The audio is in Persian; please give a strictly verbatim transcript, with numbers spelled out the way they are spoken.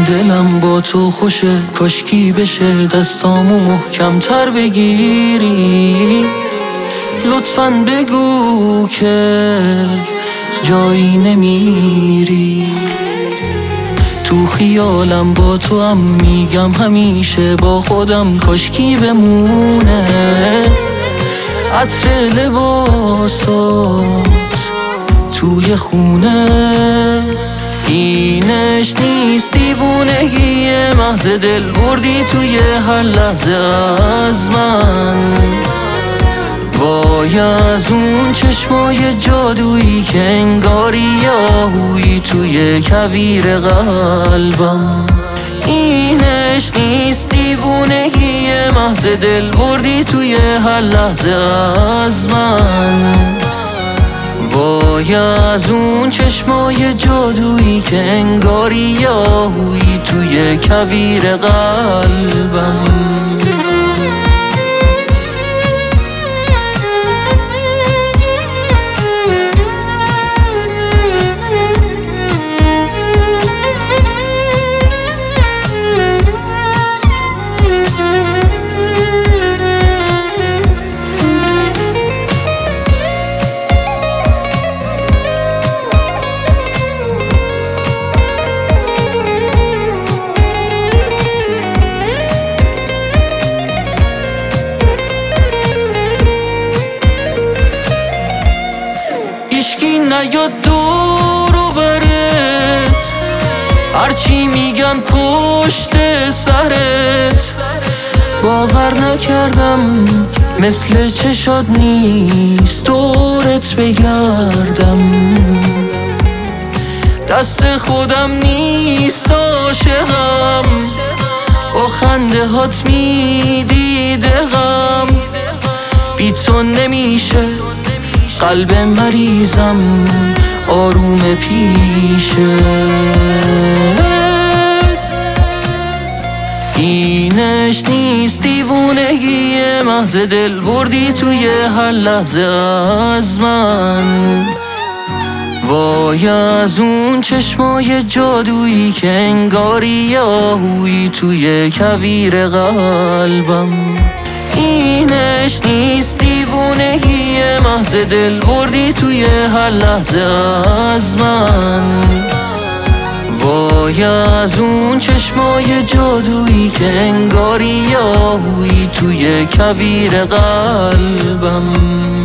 دلم با تو خوشه، کاشکی بشه دستامو محکمتر بگیری. لطفاً بگو که جایی نمیری. تو خیالم با تو هم میگم همیشه با خودم کاشکی بمونه. عطر لباسات توی خونه، اینش نیست دیوونگی محض دل بردی توی هر لحظه از من. وای از اون چشمای جادویی که انگاری یاهویی توی کویر قلبم. اینش نیست دیوونگی محض دل بردی توی هر لحظه از من. وای از اون چشمای جادویی که انگاری یاهویی توی کویر قلبم. نیاد دور و برت، هرچی میگن پشت سرت. باور نکردم مثل چشات نیست دورت بگردم. دست خودم نیست عاشقم، با خنده هات میدیده غم. بی تو نمیشه قلب مریضم آروم پیشت. اینش نیست دیوونگی محض دل بردی توی هر لحظه از من. وای از اون چشمای جادویی که انگاری یاهویی توی کویر قلبم. اینش نیست دیوونگی محض دل بردی توی هر لحظه از من. وای از اون چشمای جادویی که انگاری یاهویی توی کویر قلبم.